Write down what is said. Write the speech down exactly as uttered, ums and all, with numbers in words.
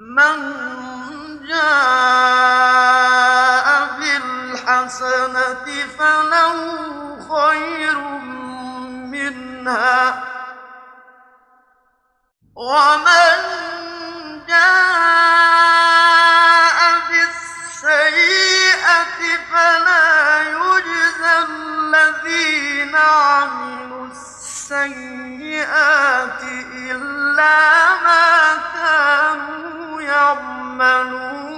مَن جَاءَ بِالْحَسَنَةِ فَلَهُ خَيْرٌ مِّنْهَا ۖ وَمَن جَاءَ بِالسَّيِّئَةِ فَلَا يُجْزَى الَّذِينَ عَمِلُوا السَّيِّئَاتِ إِلَّا مَا كَانُوا يَعْمَلُونَ